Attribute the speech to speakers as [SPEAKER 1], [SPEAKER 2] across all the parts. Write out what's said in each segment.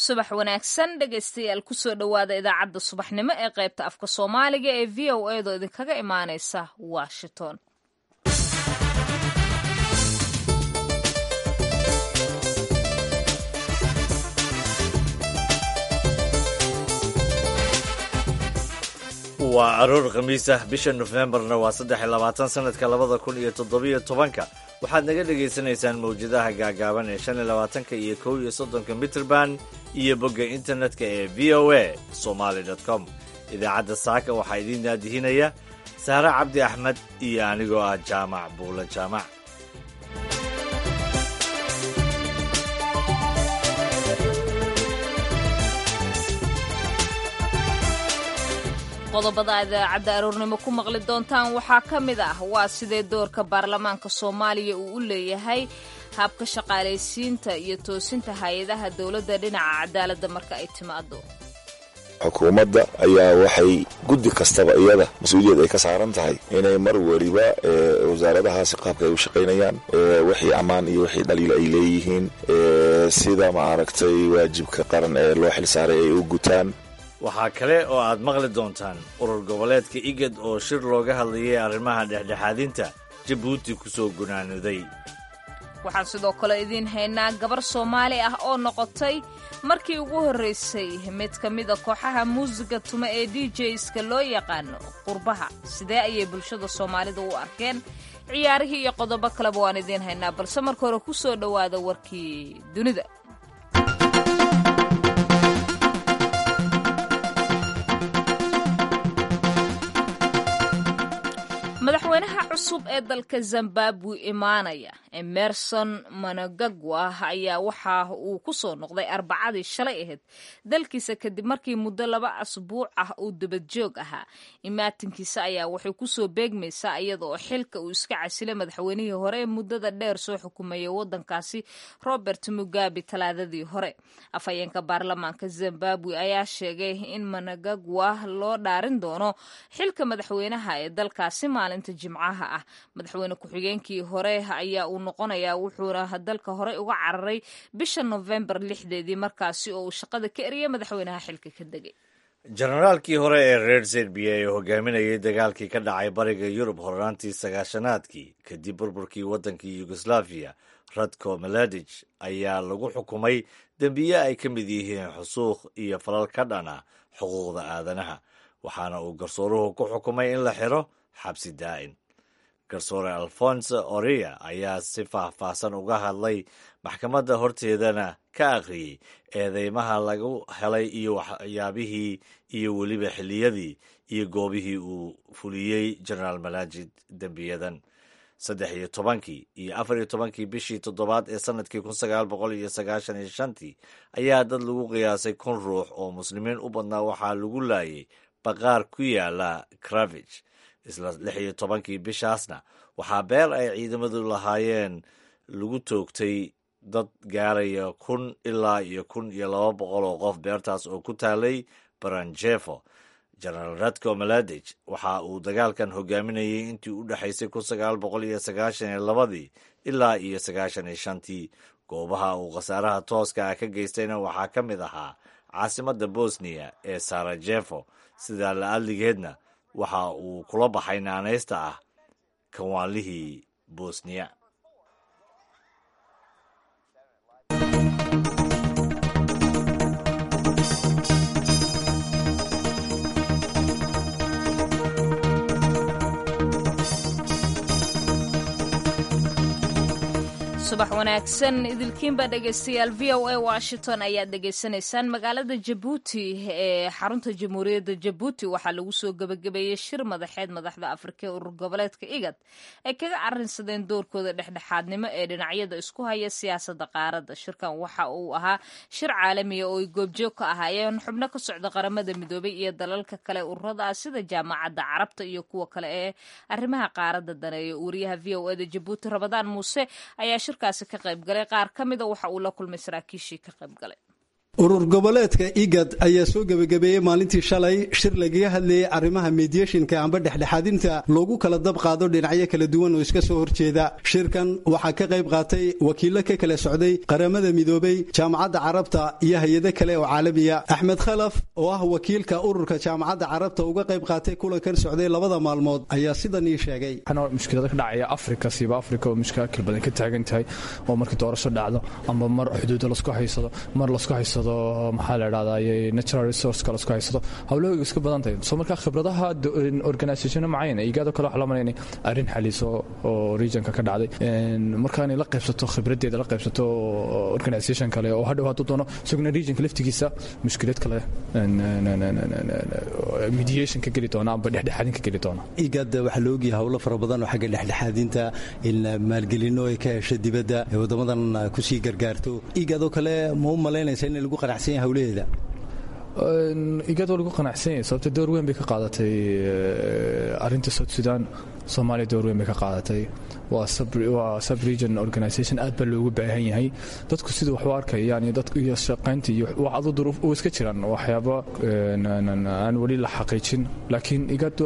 [SPEAKER 1] subax wanaagsan dhegaystayaal kusoo dhowaada idaacadda subaxnimo ee qaybta afka soomaaliga ee v o a do idinkaga imaanaysa washington.
[SPEAKER 2] waa aroor khamiis ah bisha nofembarna waa 23 sanadka 2017 waxaad naga dhegaysanaysaan mawjadaha gaagaaban ee 25 iyo 31 mitrband iyo bogga internetka ee voasomali.com. idaacadda saaka waxaa idiin daadihinaya saare cabdi axmed iyo anigoo ah jaamac buula jaamac.
[SPEAKER 1] qodobada idaacadda aroornimo ku maqli doontaan waxaa ka mid ah waa sidee doorka baarlamaanka soomaaliya uu u leeyahay habka shaqaalaysiinta iyo toosinta hay-adaha dowladda dhinaca cadaaladda marka ay timaado.
[SPEAKER 3] xukuumadda ayaa waxay guddi kastaba iyada mas-uuliyad ay ka saaran tahay inay mar weliba wasaaradahaasi qaabka ay u shaqaynayaan wixii ammaan iyo wixii dhaliila ay leeyihiin sida maaragtay waajibka qaran ee loo xilsaaray ay u gutaan.
[SPEAKER 2] waxaa kale oo aad maqli doontaan urur goboleedka igad oo shir looga hadlayay arrimaha dhexdhexaadinta jabuuti ku soo gunaaniday.
[SPEAKER 1] waxaan sidoo kale idiin haynaa gabar soomaali ah oo noqotay markii ugu horraysay mid ka mida kooxaha muusiga tuma ee djska loo yaqaano qurbaha. sidee ayay bulshada soomaalida u arkeen? ciyaarihii iyo qodobo kaleba waan idiin haynaa, balse marka hore ku soo dhowaada warkii dunida. madaxweynaha cusub ee dalka zimbabwe imaanaya emerson mnangagwa ayaa waxa uu ku soo noqday arbacadii shalay ahayd dalkiisa kadib markii muddo 2 asbuuc ah uu dabadjoog ahaa. imaatinkiisa ayaa waxay kusoo beegmaysaa iyada oo xilka uu iska casilay madaxweynihii hore ee muddada dheer soo xukumayay waddankaasi robert mugabe talaadadii hore. afhayeenka baarlamaanka zimbabwe ayaa sheegay in mnangagwa loo dhaarin doono xilka madaxweynaha ee dalkaasi maalinta jimcaha ah. madaxweyne ku-xigeenkii hore ayaa uu noqonayaa wuxuuna dalka hore uga cararay bisha November 6 markaasi oo uu shaqada ka eriyay madaxweynaha xilka ka degay.
[SPEAKER 2] generaalkii hore ee reer serbiya ee hogaaminayay dagaalkii ka dhacay bariga yurub horaantii 90-aadkii kadib burburkii waddankii yugoslaviya radko mladic ayaa lagu xukumay dembiye ay ka mid yihiin xusuuq iyo falal ka dhana xuquuqda aadanaha, waxaana uu garsooruhu ku xukumay in la xiro xabsi daa'in. garsoore alfonso oria ayaa si faahfaahsan uga hadlay maxkamadda horteedana ka akhriyey eedeymaha lagu helay iyo waxyaabihii iyo weliba xilliyadii iyo goobihii uu fuliyey generaal malajid dembiyadan. 13 iyo 14 bishii toddobaad ee sanadkii 1995 ayaa dad lagu qiyaasay 1,000 ruux oo muslimiin u badnaa waxaa lagu laayay baqaar ku yaala kravich. isla 16 bishaasna waxaa beer ay ciidamadu lahaayeen lagu toogtay dad gaaraya 1,000 ilaa 1,200 oo qof beertaas oo ku taalay baranjefo. generaal radko mladic waxa uu dagaalkan hogaaminayay intii u dhexaysay 1992 ilaa 1995. goobaha uu khasaaraha tooska ah ka geystayna waxaa ka mid ahaa caasimadda bosniya ee sarajefo. sidaa la-adligeedna waxa uu kula baxay naanaysta ah kanwaalihii bosniya.
[SPEAKER 1] subax wanaagsan idilkiinba dhegaystayaal v o a washington ayaad dhegaysanaysaan. magaalada jabuuti ee xarunta jamhuuriyadda jabuuti waxaa lagu soo gebagabeeyey shir madaxeed madaxda afrika ee urur goboleedka igad ay kaga arrinsadeen doorkooda dhexdhexaadnimo ee dhinacyada isku haya siyaasadda qaaradda. shirkan waxa uu ahaa shir caalamiya oo ay goobjoog ka ahaayeen xubno ka socda qaramada midoobay iyo dalalka kale ururada ah sida jaamacadda carabta iyo kuwa kale ee arrimaha qaaradda daneeya. wariyaha v o eda jabuuti rabadaan muuse ayaa kaasi ka qayb galay. qaar ka mida waxa uu la kulmay saraakiishii ka qayb galay.
[SPEAKER 4] urur goboleedka IGAD ayaa soo gabagabeeyey maalintii shalay shir lagaga hadlayay arrimaha mediationka amba dhexdhexaadinta loogu kala dab qaado dhinacyo kala duwan oo iska soo horjeeda. Shirkan waxaa ka qayb qaatay wakiilo ka kala socday qaramada midoobay, jaamacadda carabta iyo hay'ado kale oo caalamiya. Axmed Khalaf oo ah wakiilka ururka jaamacadda carabta uga qayb qaatay kulankan socday labada maalmood ayaa sidan ii sheegay.
[SPEAKER 5] mushkilada ka dhacaya Afrika oo mushkil badan ka taagan tahay oo markii doorasho dhacdo amba mar xuduud la isku haysado mar la isku haysado maxaa la yiraahdaa natural resource kala isku haysado hawlooyinka iska badan tahay soo marka khibradaha organization macayna igado kala xalamaynay arin xaliso oo regionka ka dhacday markaan la qaybsato khibradeeda la qaybsato organization kale oo hadhow haduu doono sugna regionka laftigiisa mushkilad kale mediation ka gali doona amba dhexdhexaadin ka gali doona.
[SPEAKER 4] igada waxa loo ogyahay hawlo fara badan oo xagga dhexdhexaadinta in maalgelino ay ka hesho dibadda ee wadamadan ku sii gargaarto. igado kale ma u malaynaysaa in lagu qanacsan yahay hawleeda?
[SPEAKER 5] igado lagu qanacsan yahay sababta door weyn bay ka qaadatay arinta South Sudan. Soomaaliya door weyn bay ka qaadatay. waa sub-region organization aad baa loogu baahan yahay dadku sidoo wax u arkayaan iyo dadku iyo shaqaynta iyo wax duruuf oo iska jiraan waxyaabo aan wali la xaqiijin laakiin igado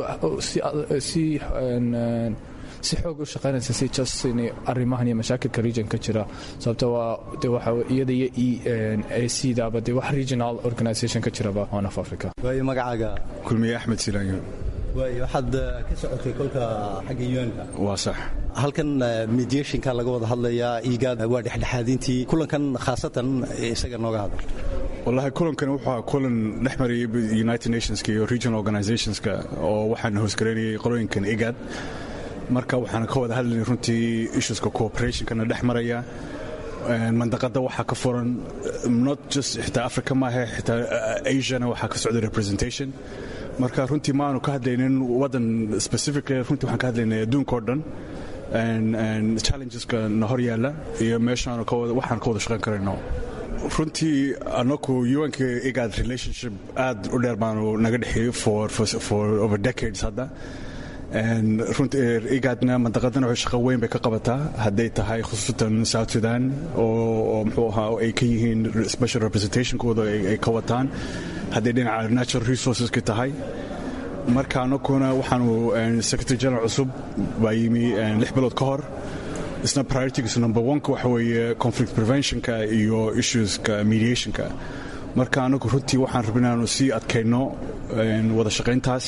[SPEAKER 5] si xoog u shaqaynaysa si just in arrimahan iyo mashaakilka region ka jira sababta waxa iyada iyo EAC daaba wax regional organization ka jira on of Africa.
[SPEAKER 4] way magacaaga
[SPEAKER 6] kulmiye Axmed Silaanyo.
[SPEAKER 4] way waxaad ka socotay kolka xagga UN-ka.
[SPEAKER 6] waa sax.
[SPEAKER 4] halkan mediationka laga wada hadlayaa igad waa dhexdhexaadintii kulankan khaasatan isaga nooga hadal.
[SPEAKER 6] wallahi kulankan wuxuu kulan dhexmariyay United Nations iyo regional organizations oo waxaan hoosgareynayay qolooyinkan igad marka waxaan ka wada hadlaynay runtii issueska cooperation kana dhexmaraya mandaqada waxa ka furan not just xitaa Africa ma aha xitaa Asia waxa ka socda representation marka runtii maanu ka hadlaynin wadan specifically runtii waxaan ka hadlaynay adduunka oo dhan and challengeska na hor yaala iyo meeshaan waxaan ka wada shaqayn karayno. runtii anaku UN-ka igad relationship aad u dheer baanu naga dhexeeyay for over decades hadda. runtii igadna mandaqadana waxay shaqo weyn bay ka qabataa hadday tahay khusuusan South Sudan oo muxuu ahaa ay ka yihiin special representationkooda ay ka wataan hadday dhinaca natural resources ka tahay marka anaguna waxaanu secretary general cusub baa yimi 6 bilood ka hor isna priorities number 1 waxa weeye conflict preventionka iyo issueska mediationka marka anagu runtii waxaan rabnaa inaan sii adkayno wada shaqayntaas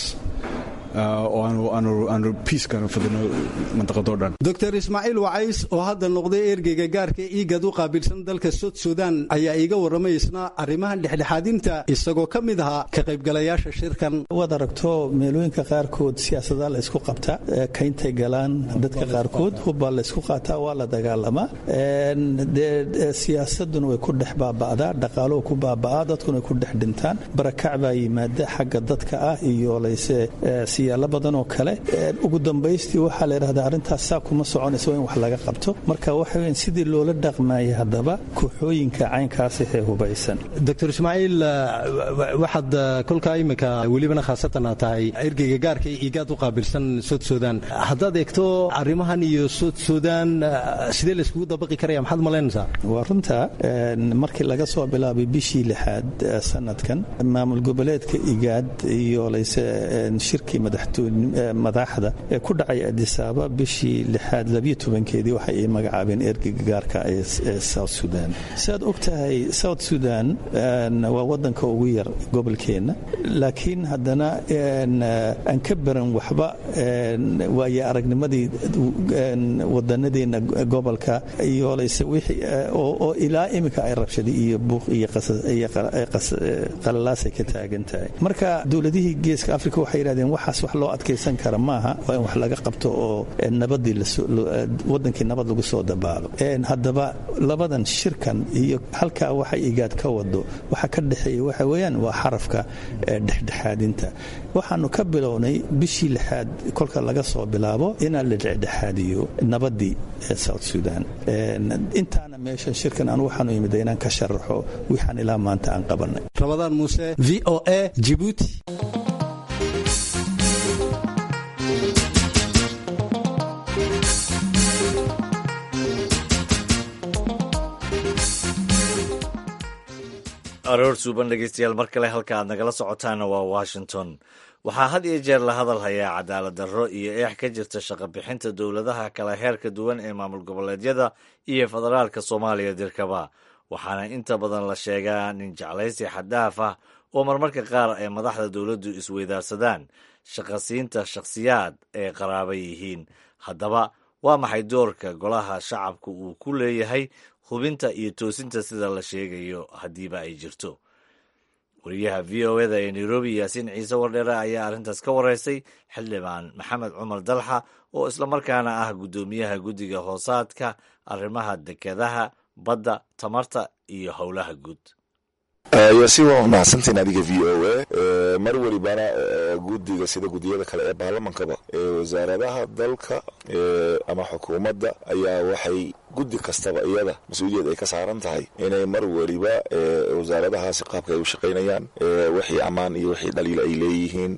[SPEAKER 6] aanu peace-kana fadhino mandaqado dhan.
[SPEAKER 4] Dr. Ismaaciil Wacays oo hadda noqday ergeyga gaarka igad u qaabilsan dalka South Sudan ayaa iga warramay isna arrimahan dhexdhexaadinta isagoo ka mid ahaa ka qaybgalayaasha shirkan.
[SPEAKER 7] wada aragto meelooyinka qaarkood siyaasadaha la isku qabta kaynta galaan dadka qaarkood hubbaa la isku qaataa waa la dagaalamaa siyaasaduna way ku dhex baaba'daa dhaqaaluhu ku baaba'aa dadkuna way ku dhex dhintaan barakac baa yimaada xagga dadka ah iyo layse siyaalo badan oo kale ugu dambaystii waxaa la yiraahdaa arintaas saa kuma soconayso in wax laga qabto marka waxa weyn sidii loola dhaqmaayay hadaba kooxooyinka caynkaas ee hubaysan.
[SPEAKER 4] Dr. Ismaaciil waxaad kolka imika welibana khaasatan tahay ergeyga gaarka igad u qaabilsan South Sudan haddaad eegto arrimahan iyo South Sudan sidee la iskugu dabaqi karaya maxaad malaynaysaa?
[SPEAKER 7] waa runta markii laga soo bilaabay bishii 6 sanadkan maamul goboleedka igad iyo layse shirkii madaxda ee ku dhacay Addis Ababa bishii 12-keedii waxay ay magacaabeen ergeyga gaarka ee South Sudan. Saad ogtahay South Sudan waa wadanka ugu yar gobolkeena laakiin haddana aan ka baran waxba waaye aragnimadii wadanadeena gobolka iyo layse wixii oo ilaa imika ay rabshadi iyo buuq iyo qalalaas ka taagan tahay marka dawladihii geeska Afrika waxay yiraahdeen waxaas wax loo adkeysan kara maaha waa in wax laga qabto oo nabadii wadankii nabad lagu soo dabaalo haddaba labadan shirkan iyo halka waxay igad ka wado waxa ka dhaxeeya waxa weeyaan waa xarafka dhexdhexaadinta waxaanu ka bilownay bishii 6 kolka laga soo bilaabo in la dhexdhexaadiyo nabadii South Sudan intaana meesha shirkan aan waxaanu yimid inaan ka sharaxo waxaan ilaa maanta aan qabanay.
[SPEAKER 4] Ramadan Muuse VOA Djibouti.
[SPEAKER 2] aroor suuban dhegeystayaal mar kale halka aad nagala socotaana waa washington. waxaa had iyo jeer la hadal hayaa cadaalad darro iyo eex ka jirta shaqo bixinta dowladaha kala heerka duwan ee maamul goboleedyada iyo federaalka soomaaliya dirkaba, waxaana inta badan la sheegaa nin jeclaysi xaddaaf ah oo marmarka qaar ay madaxda dowladdu isweydaarsadaan shaqasiinta shakhsiyaad ee qaraaba yihiin. haddaba waa maxay doorka golaha shacabka uu ku leeyahay hubinta iyo toosinta sida la sheegayo haddiiba ay jirto? wariyaha v o eda ee nairobi yaasiin ciise wardheere ayaa arrintaas ka wareysay xildhibaan maxamed cumar dalxa oo islamarkaana ah guddoomiyaha guddiga hoosaadka arrimaha dekedaha badda, tamarta iyo howlaha guud.
[SPEAKER 3] yaasiin waa mahadsantiin adiga v o a. mar welibana guddiga sida guddiyada kale ee baarlamankaba ee wasaaradaha dalka ama xukuumadda ayaa waxay guddi kastaba iyada mas-uuliyad ay ka saaran tahay inay mar weliba wasaaradahaasi qaabka ay u shaqaynayaan wixii ammaan iyo wixii dhaliil ay leeyihiin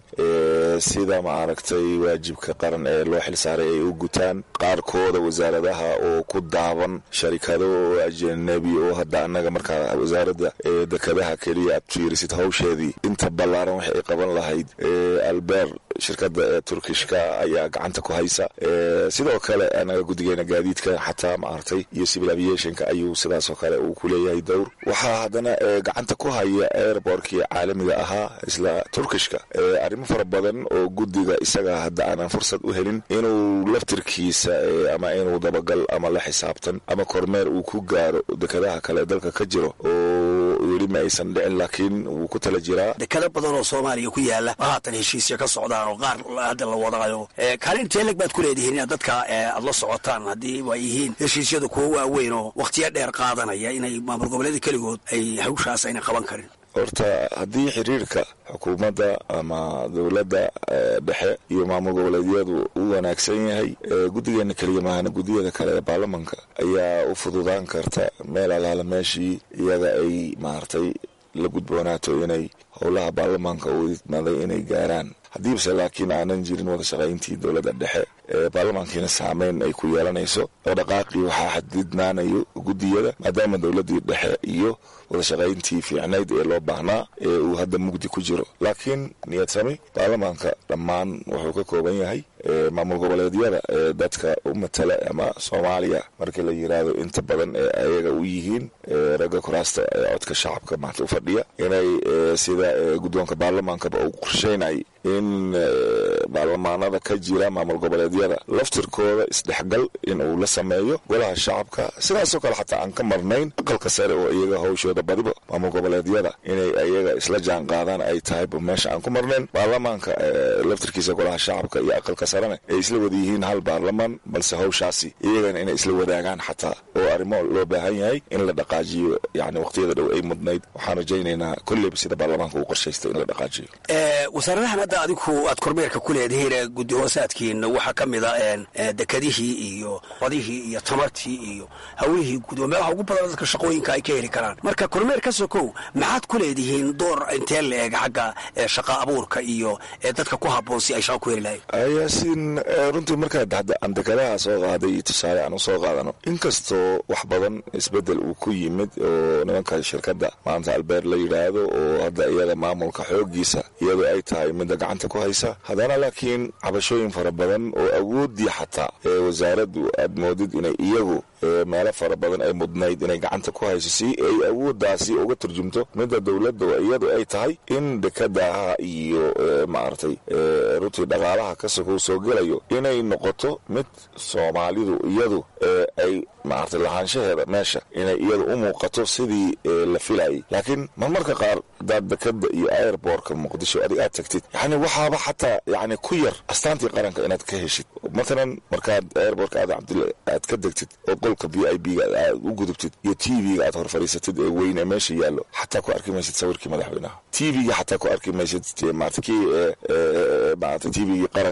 [SPEAKER 3] sida maaragtay waajibka qaran ee loo xil saaray ay u gutaan. qaarkooda wasaaradaha oo ku daaban sharikado ajanabi oo hadda annaga markaa wasaaradda dekadaha keliya aad fiirisid hawsheedii inta ballaaran waxay ay qaban lahayd albeer shirkadda ee turkishka ayaa gacanta ku haysa. sidoo kale anaga guddigeena gaadiidka xataa maaragtay iyo civil aviationka ayuu sidaasoo kale uu ku leeyahay dowr. waxaa haddana gacanta ku haya airbortkii caalamiga ahaa isla turkishka arrimo fara badan oo guddiga isaga hadda aanan fursad u helin inuu laftirkiisa ama inuu dabagal ama la xisaabtan ama kormeer uu ku gaaro dekadaha kale dalka ka jiro oo weli ma aysan dhicin, laakiin wuu ku tala jiraa.
[SPEAKER 8] dekado badan oo soomaaliya ku yaala haatan heshiisya ka socdaan oo qaar hadda la wadaayo. kaalin teeleg baad ku leedihiin inaad dadka aad la socotaan haddii waa yihiin heshiisyada kuwa waaweyn oo wakhtiya dheer qaadanaya inay maamul goboleeda keligood ay hawshaas ayna qaban karin?
[SPEAKER 3] horta haddii xiriirka xukuumadda ama dowladda dhexe iyo maamul goboleedyadu u wanaagsan yahay, guddigeena keliya maahana guddiyada kale ee baarlamanka ayaa u fududaan karta meel alaala meeshii iyaga ay maaragtay la gudboonaato inay howlaha baarlamaanka uu idmaaday inay gaaraan. haddiibse laakiin aanan jirin wada shaqayntii dowladda dhexe baarlamaankiina saameyn ay ku yeelanayso oo dhaqaaqii waxaa xadidnaanayo guddiyada maadaama dowladdii dhexe iyo wada shaqayntii fiicnayd ee loo baahnaa ee uu hadda mugdi ku jiro. laakiin niyad sami baarlamaanka dhammaan wuxuu ka kooban yahay maamul goboleedyada dadka u matala ama soomaaliya markii la yiraahdo inta badan ee ayaga u yihiin ragga kuraasta ee codka shacabka maanta u fadhiya inay sida guddoonka baarlamaankaba uu qorsheynay in baarlamaanada ka jira maamul goboleedyada laftirkooda isdhexgal inuu la sameeyo golaha shacabka. sidaasoo kale xataa aan ka marnayn aqalka sare oo iyaga hawshooda badiba maamul goboleedyada inay ayaga isla jaan qaadaan ay tahay meesha aan ku marnayn. baarlamaanka laftirkiisa golaha shacabka iyo aqalka sarena ay isla wada yihiin hal baarlamaan, balse hawshaasi iyagana inay isla wadaagaan xataa oo arrimo loo baahan yahay in la dhaqaajiyo. yani waqtiyada dhow ay mudnayd waxaan rajaynaynaa kolleyba sida baarlamaanka uu qorshaystay in la dhaqaajiyo.
[SPEAKER 8] wasaaradahan hadda adigu aad kormeerka ku leedihiin guddi hoosaadkiina waxaa ka mid a dekadihii iyo badihii iyo tamartii iyo hawlihii guud meelaha ugu badan dadka shaqooyinka ay ka heli karaan. marka kormeer ka sokow maxaad ku leedihiin door intee la eeg xagga shaqa abuurka iyo dadka ku habboon si ay shaqo ku heli lahayn?
[SPEAKER 3] yaasiin runtii markaad hadda aan dekadaha soo qaaday iyo tusaale aan u soo qaadano, inkastoo wax badan isbedel uu ku yimid oo nimanka shirkadda maanta albeer la yidhaahdo oo hadda iyada maamulka xoogiisa iyadoo ay tahay midda gacanta ku haysa, haddana laakiin cabashooyin fara badan oo awoodii xataa wasaaraddu aad moodid inay iyagu meelo fara badan ay mudnayd inay gacanta ku hayso si ay awooddaasi uga turjumto midda dowladda oo iyadu ay tahay in dekadaha iyo maaragtay runtii dhaqaalaha ka sokow soo gelayo inay noqoto mid soomaalidu iyadu ay maaragtay lahaanshaheeda meesha inay iyadu u muuqato sidii la filayay. laakiin marmarka qaar hadaad dekada iyo airbortka muqdisho adig aad tagtid yani waxaaba xataa yani ku yar astaantii qaranka inaad ka heshid. matalan markaad airbortka aad ka degtid oo qolka v i b ga aad u gudubtid iyo t v-ga aad hor fadhiisatid ee weyn ee meesha yaallo xataa ku arki maysid sawirkii madaxweynaha. t v-ga xataa ku arki maysid maarata kii maarata t v-gii qaranka iyo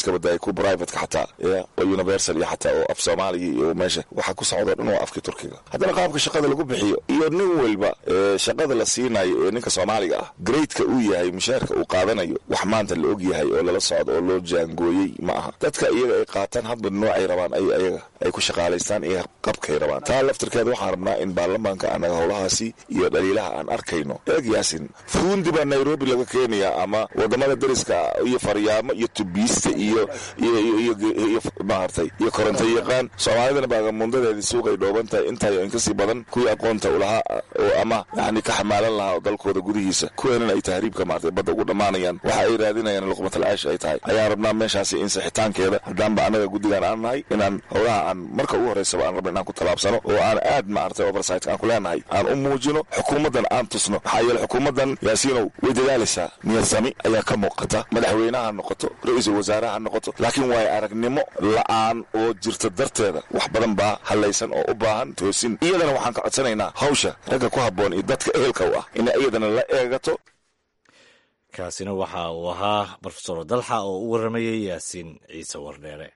[SPEAKER 3] iska badayay ku privateka xataa oo universal iyo xataa oo af Soomaaliya iyo meesha waxa ku socdo dhan waa afka Turkiga haddana qaabka shaqada lagu bixiyo iyo nin walba shaqada la siinayo ee ninka Soomaaliga ah grade-ka uu yahay mushaarka uu qaadanayo wax maanta la og yahay oo lala socdo oo loo jaangooyay ma aha dadka iyaga ay qaataan hadba noocay rabaan ay ku shaqaalaystaan iyo qabkay rabaan taa laftirkeeda waxaan rabnaa in baarlamaanka anaga howlahaasi iyo dhaliilaha aan arkayno Yaasin fuundi baa Nairobi laga keenaya ama wadamada dariska iyo Faryaamo iyo Tubiiste iyo maartay iyo koronto yaqaan Soomaalidana baa mundadeedii suuqay dhoobantahay inta ay inkasi badan kuwa aqoonta u lahaa oo ama yani ka xamaalan lahaa dalkooda gudihiisa kuweena ay tahriibka maartay badda ugu dhamaanayaan waxa ay raadinayaan luqmatul aish ay tahay ayaa rabnaa meeshaasi in saxitaankeeda hadaan ba anaga gudigan aan nahay inaan howlaha aan marka ugu horeysaba aan rabno inaan ku talaabsano oo aan aad maartay oversight aan ku leenahay aan u muujino xukuumadan aan tusno maxaa yeelay xukuumadan Yaasiinow way dadaalaysaa niyadsami ayaa ka muuqata madaxweynaha noqoto ra'iisul wasaaraha noqoto laakiin way aragnimo la'aan oo jirta darteeda wax badan baa halaysan oo u baahan toosin iyadana waxaan ka codsanaynaa hawsha ragga ku habboon iyo dadka ehelka u ah in iyadana la eegato
[SPEAKER 2] kaasina waxa uu ahaa Professor Dalxa oo u waramayay Yaasiin Ciise Wardheere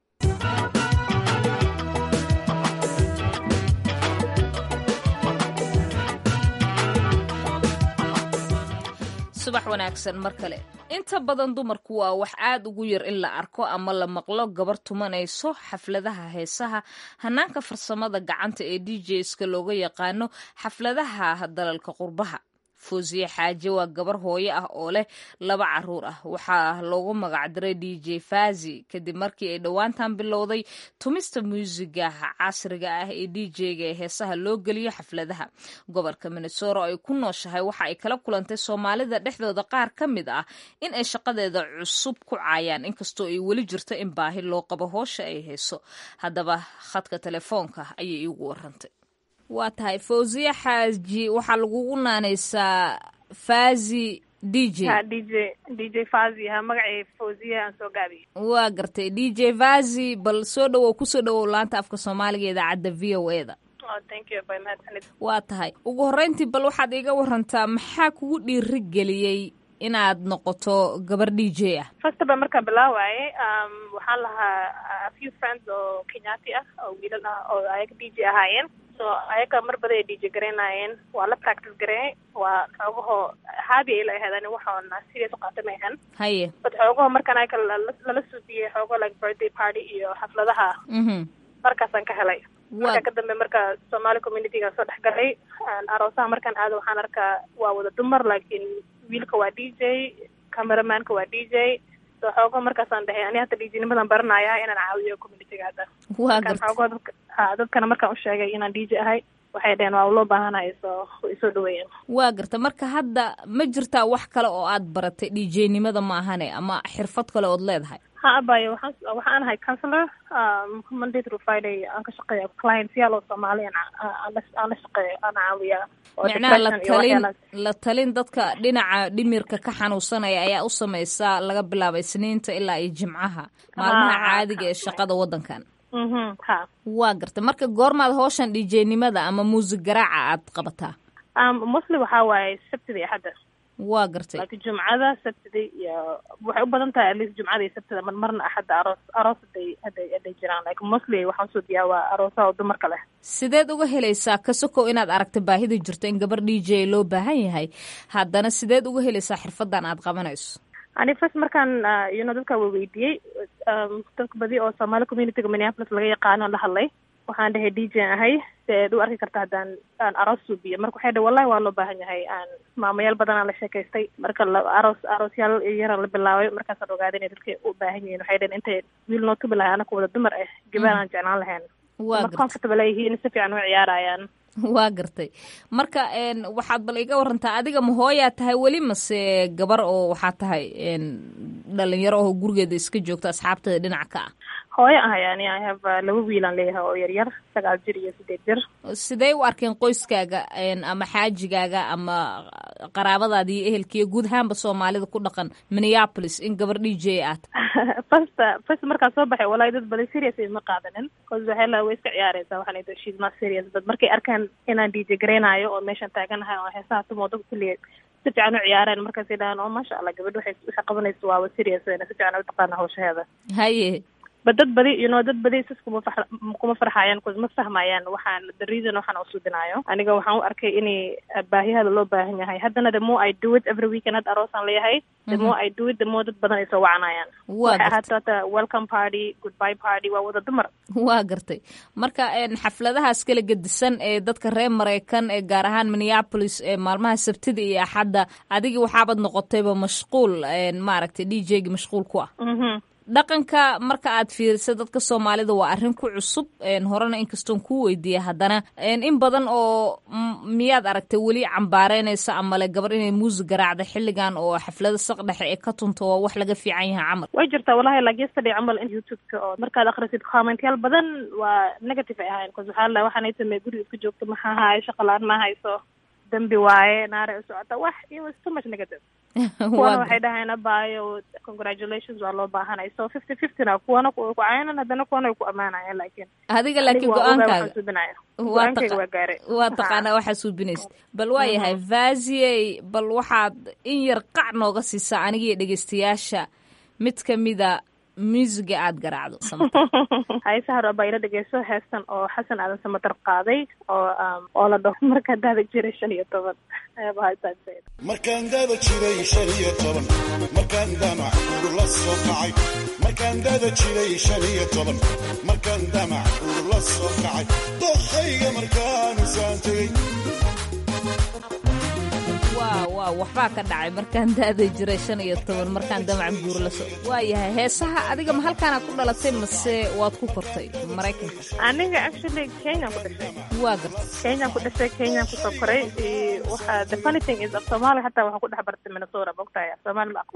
[SPEAKER 1] subax wanaagsan mar kale inta badan dumarku waa wax aad ugu yar in la arko ama la maqlo gabar tumanayso xafladaha heesaha hanaanka farsamada gacanta ee DJska looga yaqaano xafladaha dalalka qurbaha Fawziya Xaaje waa gabar hooyo ah oo leh 2 caruur ah waxaa loogu magac diray DJ Fazi kadib markii ay dhawaantan bilowday tumista muusiga casriga ah ee DJ-ga ee heesaha loo geliyo xafladaha gobolka Minnesota ay ku nooshahay waxa ay kala kulantay Soomaalida dhexdooda qaar ka mid ah in ay shaqadeeda cusub ku caayaan inkastoo ay weli jirto in baahi loo qabo howsha ay hayso haddaba khadka telefoonka ayay iigu warantay waa tahay Fawziya Xaaji waxaa lagugu naanaysaa Fazi DJ Fazi magacay Fawziya aan soo gaabiyay waa gartay DJ Fazi bal soo dhawow ku soo dhawow laanta afka Soomaaliga ee idaacadda VOA-da
[SPEAKER 9] thank you very much
[SPEAKER 1] waa tahay ugu horreyntii bal waxaad iga warantaa maxaa kugu dhiirigeliyey inaad noqoto gabar DJ ah
[SPEAKER 9] first of all marka bilaaway waxaan lahaa a few friends oo Kenyaati ah oo wiilal ah oo ayaga DJ ahaayeen so ayaga mar badan ay DJ gareynayeen waa la practice gareey waa xogaho haabi ay leeyahay waxaan serious qaatamayn
[SPEAKER 1] haye
[SPEAKER 9] bad xogaho markaan ay la suubiyay xogo like birthday party iyo xafladaha markaasaan ka helay marka ka dambe marka Somali community-ga soo dhaxgalay aroosaha markaan aado waxaan arkaa waa wada dumar laakiin wiilka waa DJ cameraman-ka waa DJ so xogo markaasaan dhahay ani hata DJ-nimadan baranaya inaan caawiyo community-ga hadda
[SPEAKER 1] waa gartay
[SPEAKER 9] dadkana markaan u sheegay inaan DJ ahay waxay dhaheen waa loo baahanahay soo dhaweeyeen
[SPEAKER 1] waa garta marka hadda ma jirtaa wax kale oo aad baratay DJ-nimada ma ahane ama xirfad kale ood leedahay
[SPEAKER 9] abayo waxaan ahay counselor Monday through Friday aan ka shaqeeya clients yaalo Soomaaliyan aan shaqeeyo aan caawiya
[SPEAKER 1] macnaha la talin dadka dhinaca dhimirka ka xanuunsanaya ayaa u samaysaa laga bilaabay Isniinta ilaa iyo Jimcaha maalmaha caadiga ee shaqada wadankan waa gartay marka goormaad hawshan DJ-nimada ama muusig garaaca aad qabataa
[SPEAKER 9] mostly waxaa waaye Sabtida iyo Axadda waa gartay laakiin Jumcada Sabtida iyo waxay u badan tahay at least Jumcada iyo Sabtida marna Axadda aroos haday jiraan like mostly waxaan soo diyaa waa aroosaha dumarka leh
[SPEAKER 1] sideed uga helaysaa kasoko inaad aragtay baahida jirto in gabar DJ loo baahan yahay haddana sideed uga helaysaa xirfadan aad qabanayso
[SPEAKER 9] ani first markaan dadka weydiiyey dadka badi oo Somali community-ga Minneapolis laga yaqaano la hadlay waxaan dhahay DJ ahay sideed u arki kartaa haddaan aroos suubiyo marka waxay dhahay wallahi waa loo baahan yahay maamayaal badanaa la sheekaystay marka aroosyaal yaran la bilaabay markaasaan ogaaday inay dadka u baahan yihiin waxay dhahen intay wiil noo tubi lahay anaka wada dumar ah gabar aan jeclaan lahayn comfortable ay yihiin si fiican u ciyaarayaan
[SPEAKER 1] waa gartay marka waxaad bal iga warantaa adiga ma hooyaa tahay weli mase gabar oo waxaa tahay dhalinyaro oo gurigeeda iska joogta asxaabteeda dhinac ka ah
[SPEAKER 9] hooyo ah yani I have 2 wiilan leeyahay oo yaryar 9 jir iyo 8 jir
[SPEAKER 1] sidee u arkeen qoyskaaga ama xaajigaaga ama qaraabadaada iyo ehelkiiyo guud ahaanba Soomaalida ku dhaqan Minneapolis in gabar DJ aad
[SPEAKER 9] first markaan soo baxay wallahi dad badan serious ma qaadanin cause waxay la way iska ciyaaraysaa waxaan idin she's not serious but markay arkaan inaan DJ gareenayo oo meeshan taaganahay oo heesaha tumoodo kulliye si fiican u ciyaareen markaasay dhahaan oo maasha allah gabadh waxay qabanayso waaba serious si fiican u taqaana hawshaheeda.
[SPEAKER 1] haye
[SPEAKER 9] dad badi dad badi sis kuma farxayaan ma fahmayaan waxaan the reason waxaan u suudinayo. Aniga waxaan u arkay inay baahiyada loo baahan yahay. Haddana the more I do it every weekend had aroosan leeyahay, the more I do it the more dad badan ay soo wacanayaan. Waxay haata welcome party, goodbye party waa wada dumar.
[SPEAKER 1] waa gartay marka xafladahaas kala gedisan ee dadka reer Mareykan ee gaar ahaan Minneapolis ee maalmaha Sabtida iyo Axadda adiga waxaabad noqotayba mashquul maaragtay DJ-ga mashquul ku ah. dhaqanka marka aad fiiriso dadka Soomaalida waa arrin ku cusub horena inkastoon ku weydiiyay haddana in badan oo miyaad aragtay weli cambaareynaysa ama le gabar inay muusig garaacda xilligan oo xaflada saq dhexe ee ka tunto waa wax laga fiican yahay camal.
[SPEAKER 9] way jirtaa wallahi like yesterday camal in YouTube-ka oo markaad akhrisid comment-yaal badan waa negative ay ahayn waxaa la waxaanay samee guriga isku joogto maxaa haay shaqalaan ma hayso dambi waaye naare u socota wax it was too much negative. kuwana waxay dhahayna baayo congratulations waa loo baahanay so 50-50 na kuwana ku caynan haddana kuwana ku amaanayaan laakiin
[SPEAKER 1] adiga laakiin go-aankaaga
[SPEAKER 9] waa
[SPEAKER 1] taqaanaa waxaa suubinaysa bal waa yahay vaasiyey bal waxaad in yar qac nooga siisaa anigiiyo dhegeystayaasha mid kamida musiga aad garaacdo
[SPEAKER 9] haysaha raba ila dhegeyso heestan oo xasan aadan samatar qaaday oo la dhaho markaan daada jiray 15
[SPEAKER 10] markaan daada jiray 15 markaan damac la soo kacay markaan daada jiray 15 markaan damac la soo kacay dokhayga markaan saantay
[SPEAKER 1] waa waxbaa ka dhacay markaan daada jiray 15 markaan damac guur la soo waa yahay heesaha adiga ma halkaana ku dhalatay mase waad ku kortay Mareykanka?
[SPEAKER 9] Aniga actually Kenya ku dhashay.
[SPEAKER 1] waa gartay
[SPEAKER 9] Kenya ku dhashay Kenya ku soo koray waxa the funny thing is Soomaali hatta waxa ku dhex bartay Minnesota bogtaya Soomaali ma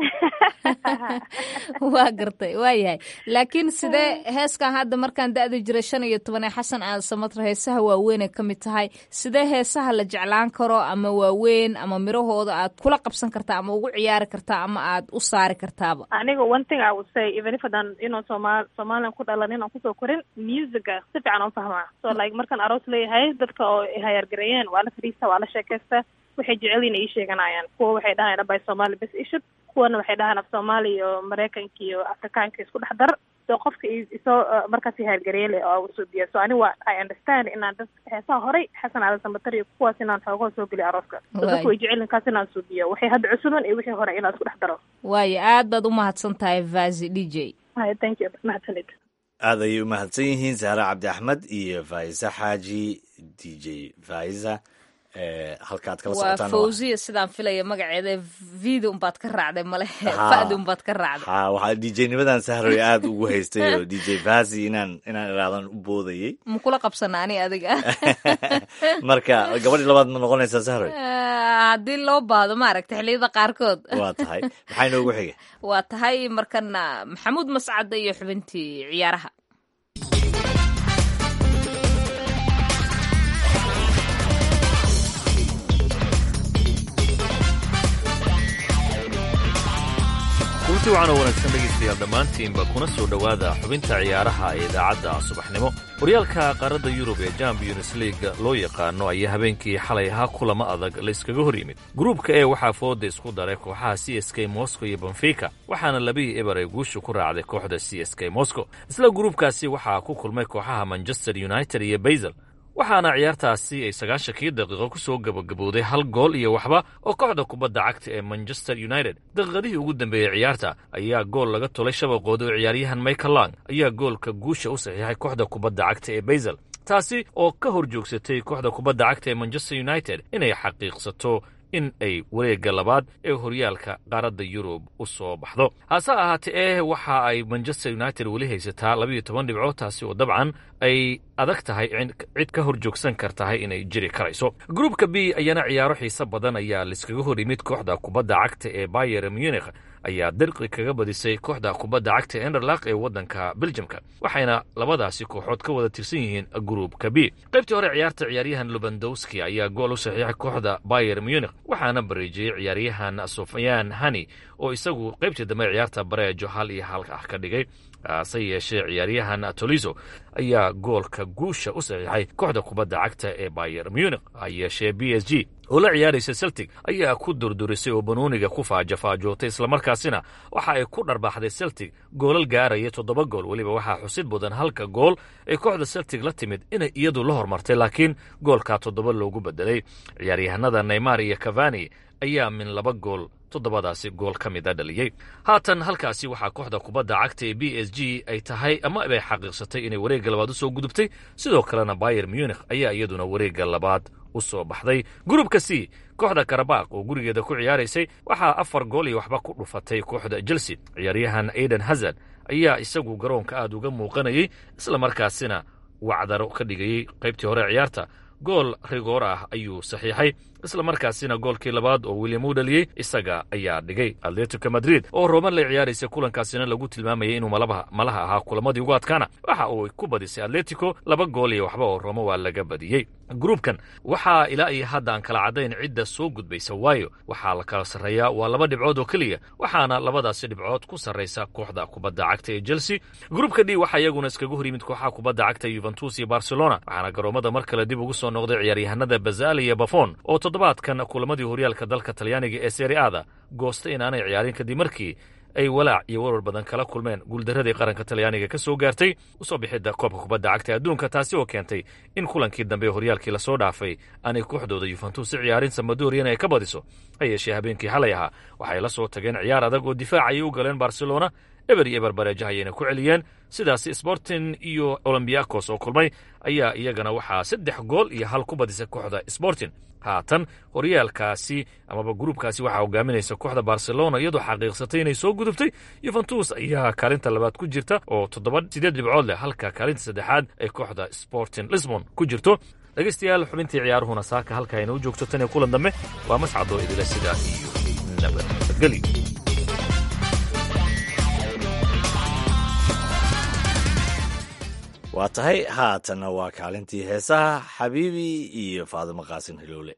[SPEAKER 1] waa gartay waa yahay laakiin sidee heeskan hadda markaan daada jiray 15 xasan aan Samatar heesaha waaweyn ka mid tahay sidee heesaha la jeclaan karo ama waaweyn ama mirahooda aad kula qabsan kartaa ama ugu ciyaari kartaa ama aad u saari kartaaba?
[SPEAKER 9] Aniga one thing I would say even if adan Soomaalian ku dhalanin aan kusoo korin musica si fiican aan fahmaa so like markaan aroos leeyahay dadka oo hayar gareeyeen waa la fadhiista waa la sheekaysta waxay jecel yihiin ay sheeganayaan kuwa waxay dhahayaan by Somali bas issue kuwana waxay dhahaan af Soomaali iyo Mareykanka iyo Afrikaanka isku dhex dar so qofka isoo markaas hayar gareeyay oo soo biyo so ani waa I understand inaan dad heesaha horey xasan aadan samatar iyo kuwaas inaan xoogo soo geliyo arooska dadku way jecel kaas inaan soo biyo waxay hadda cusuban iyo wixii hore inaan isku dhex daro waayo
[SPEAKER 1] aad baad u mahadsan tahay Vazi DJ.
[SPEAKER 9] Thank you mahadsanid
[SPEAKER 2] aad ayay u mahadsan yihiin Sahra Cabdi Axmed iyo Faiza Xaaji DJ Faiza halkaad kala socotaan
[SPEAKER 1] waa Fawziya sidaan filaya magaceeda video umbaad ka raacday male faadi umbaad ka raacday
[SPEAKER 2] waxaa DJ nimadan Sahra aad ugu haystay oo DJ Vazi inaan iraadan u boodayay
[SPEAKER 1] ma kula qabsanaa ani adiga
[SPEAKER 2] marka gabadhii labaad ma noqonaysaa Sahra
[SPEAKER 1] haddii loo baahdo maaragtay xilliyada qaarkood
[SPEAKER 2] waa tahay maxay noogu xigay
[SPEAKER 1] waa tahay markana Maxamuud Mascade iyo xubintii ciyaaraha
[SPEAKER 11] kulanti wacan oo wanaagsan dhegaystayaal dhammaantiinba kuna soo dhowaada xubinta ciyaaraha ee idaacadda subaxnimo horyaalka qaaradda yurub ee Champions League loo yaqaano ayaa habeenkii xalay ahaa kulamo adag la iskaga hor yimid gruubka ee waxaa fooda isku daray kooxaha CSK Moscow iyo Benfica waxaana 2-0 ay guusha ku raacday kooxda CSK Moscow isla gruubkaasi waxaa ku kulmay kooxaha Manchester United iyo Basel waxaana ciyaartaasi ay 90 daqiiqo ku soo gabagabowday hal gool iyo waxba oo kooxda kubadda cagta ee Manchester United daqiiqadii ugu dambeeyay ciyaarta ayaa gool laga tolay shabaqooda oo ciyaaryahan Michael Lang ayaa goolka guusha u saxiixay kooxda kubadda cagta ee Basel taasi oo ka hor joogsatay kooxda kubadda cagta ee Manchester United inay xaqiiqsato in ay wareegga labaad ee horyaalka qaaradda Yurub u soo baxdo hase ahaatee waxa ay Manchester United weli haysataa 12 dhibcood taasi oo dabcan ay adag tahay cid ka hor joogsan kartahay inay jiri karayso gruupka B ayana ciyaaro xiiso badan ayaa la iskaga hor yimid kooxda kubadda cagta ee Bayern Munich ayaa dirqi kaga badisay kooxda kubadda cagta ee Anderlecht ee wadanka Belgiumka waxayna labadaasi kooxood ka wada tirsan yihiin gruupka B qaybtii hore ciyaarta ciyaaryahan Lewandowski ayaa gool u saxiixay kooxda Bayern Munich waxaana bareejiyay ciyaaryahan Sofyan Hani oo isagu qaybtii dambe ciyaarta bareejo 1-1 ka dhigay hase yeeshee ciyaaryahan tolizo ayaa goolka guusha u saxiixay kooxda kubadda cagta ee bayer munich. ha yeeshee b s g oo la ciyaaraysa celtic ayaa ku durdurisay oo banuuniga ku faajafaajootay islamarkaasina waxa ay ku dharbaaxday celtic goolal gaaraya 7 gool. weliba waxaa xusid mudan halka gool ee kooxda celtic la timid inay iyadu la hormartay, laakiin goolkaa 7 loogu bedelay. ciyaaryahanada neymar iyo cavani ayaa min 2 gool 7daasi gool ka mida dhaliyey. haatan halkaasi waxaa kooxda kubadda cagta ee b s g ay tahay ama ay xaqiiqsatay inay wareegga labaad u soo gudubtay, sidoo kalena bayer munich ayaa iyaduna wareegga labaad u soo baxday. gurubka c kooxda karabaq oo gurigeeda ku ciyaaraysay waxaa 4 gool iyo waxba ku dhufatay kooxda chelsea. ciyaaryahan aiden hazard ayaa isagu garoonka aad uga muuqanayay, isla markaasina wacdaro ka dhigayey qaybtii hore ciyaarta. gool rigoor ah ayuu saxiixay, isla markaasina goolkii labaad oo william uu dhaliyey isaga ayaa dhigay. atletico madrid oo roma la ciyaaraysa kulankaasina lagu tilmaamayay inuu malaha ahaa kulamadii ugu adkaana, waxa uu ku badisay atletico 2 gool iyo waxba oo roma waa laga badiyey. gruubkan waxaa ilaa iyo hadda aan kala caddayn cidda soo gudbaysa, waayo waxaa la kala sarreeyaa waa 2 dhibcood oo keliya, waxaana 2daasi dhibcood ku sarraysa kooxda kubadda cagta ee chelsea. gruubka d waxaa iyaguna iskaga hor yimid kooxaha kubadda cagta yuventus iyo barcelona, waxaana garoomada mar kale dib ugu soo noqday ciyaaryahanada bazali iyo bafon oo toddobaadkan kulamadii horyaalka dalka talyaaniga ee Serie A goostay inaanay ciyaarin kadib markii ay walaac iyo warar badan kala kulmeen guuldaradii qaranka talyaaniga ka soo gaartay usoo bixidda koobka kubadda cagta adduunka, taasi oo keentay in kulankii dambe horyaalkii lasoo dhaafay aanay kooxdooda yuventus ciyaarin Sampdoriana ay ka badiso. ha yeeshee habeenkii xalay ahaa waxay la soo tageen ciyaar adag oo difaac ayay u galeen barcelona, eber iyo barbareejo ayayna ku celiyeen. sidaasi sporting iyo olympiacos oo kulmay ayaa iyagana waxaa 3 gool iyo 1 ku badisay kooxda sporting. haatan horyaalkaasi amaba gruubkaasi waxaa hogaaminaysa kooxda barcelona iyadoo xaqiiqsatay inay soo gudubtay. yuventus ayaa kaalinta labaad ku jirta oo 8 dhibcood leh, halka kaalinta saddexaad ay kooxda sporting lisbon ku jirto. dhegaystayaal, xubintii ciyaaruhuna saaka halka ayna u joogto tan iyo kulan dambe waa mascadoo idila sidaa iyo nabadgelyo.
[SPEAKER 2] waa tahay haatanna waa kaalintii heesaha xabiibi iyo faadimo qaasin hiloole.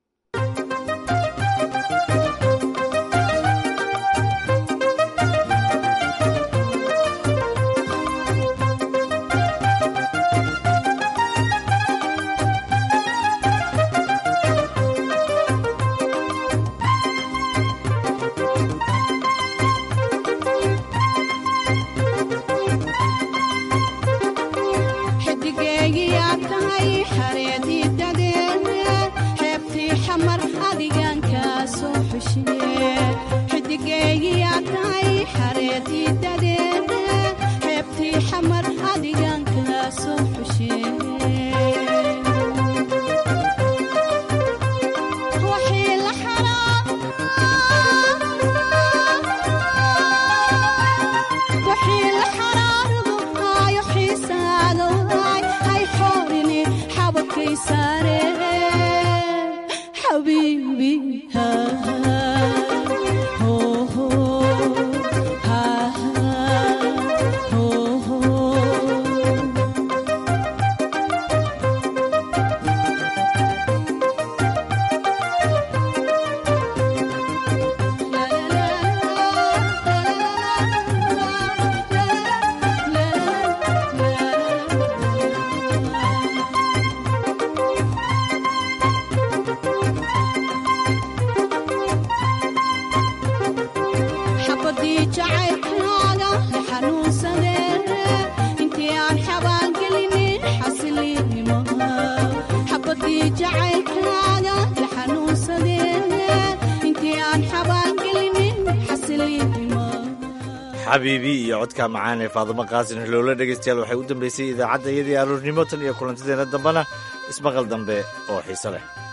[SPEAKER 2] xabiibi iyo codka macaan ee faadimo qaasin hiloole. dhegaystayaal, waxay u dambaysay idaacadda iyadii aroornimo. tan iyo kulantadeena dambena ismaqal dambe oo xiise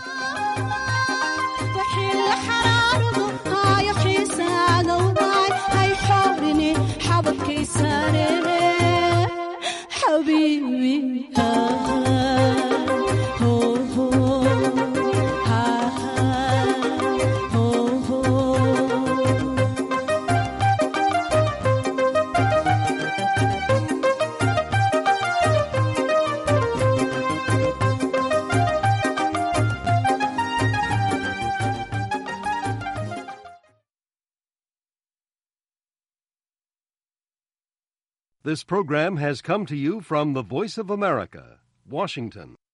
[SPEAKER 2] leh.
[SPEAKER 12] This program has come to you from the Voice of America, Washington.